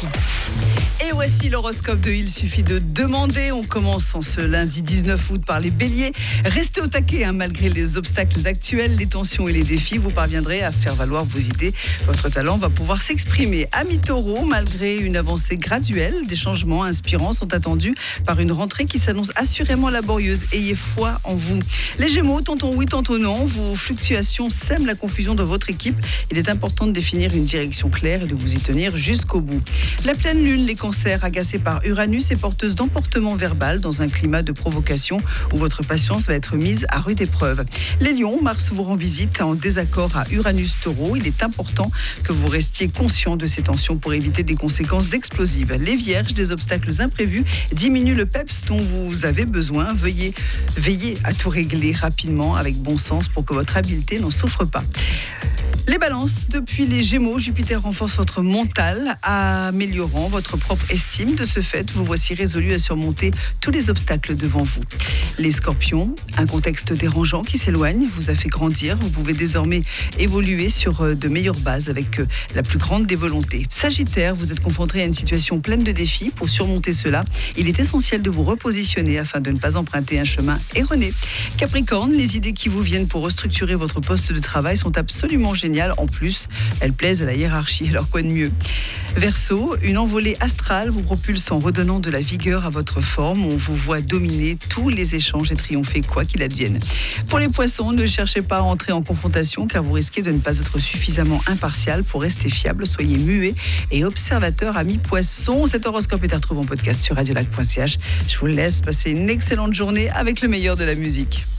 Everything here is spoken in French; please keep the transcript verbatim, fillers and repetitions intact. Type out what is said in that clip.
parti. Et voici l'horoscope de Il suffit de demander. On commence en ce lundi dix-neuf août par les béliers. Restez au taquet, hein, malgré les obstacles actuels, les tensions et les défis. Vous parviendrez à faire valoir vos idées. Votre talent va pouvoir s'exprimer. Amis taureaux, malgré une avancée graduelle, des changements inspirants sont attendus par une rentrée qui s'annonce assurément laborieuse. Ayez foi en vous. Les gémeaux, tantôt oui, tantôt non. Vos fluctuations sèment la confusion de votre équipe. Il est important de définir une direction claire et de vous y tenir jusqu'au bout. La pleine lune, les cancers, agacés par Uranus et porteuses d'emportement verbal dans un climat de provocation où votre patience va être mise à rude épreuve. Les lions, Mars vous rend visite en désaccord à Uranus Taureau. Il est important que vous restiez conscient de ces tensions pour éviter des conséquences explosives. Les vierges, des obstacles imprévus diminuent le peps dont vous avez besoin. Veuillez veiller à tout régler rapidement avec bon sens pour que votre habileté n'en souffre pas. Les balances, depuis les Gémeaux, Jupiter renforce votre mental, améliorant votre propre estime. De ce fait, vous voici résolu à surmonter tous les obstacles devant vous. Les Scorpions, un contexte dérangeant qui s'éloigne vous a fait grandir. Vous pouvez désormais évoluer sur de meilleures bases avec la plus grande des volontés. Sagittaire, vous êtes confronté à une situation pleine de défis. Pour surmonter cela, il est essentiel de vous repositionner afin de ne pas emprunter un chemin erroné. Capricorne, les idées qui vous viennent pour restructurer votre poste de travail sont absolument géniales. En plus, elles plaisent à la hiérarchie, alors quoi de mieux? Verseau, une envolée astrale vous propulse en redonnant de la vigueur à votre forme. On vous voit dominer tous les échanges et triompher quoi qu'il advienne. Pour les poissons, ne cherchez pas à entrer en confrontation car vous risquez de ne pas être suffisamment impartial pour rester fiable. Soyez muet et observateur, amis poissons. Cet horoscope est à retrouver en podcast sur radiolac point c h. Je vous laisse passer une excellente journée avec le meilleur de la musique.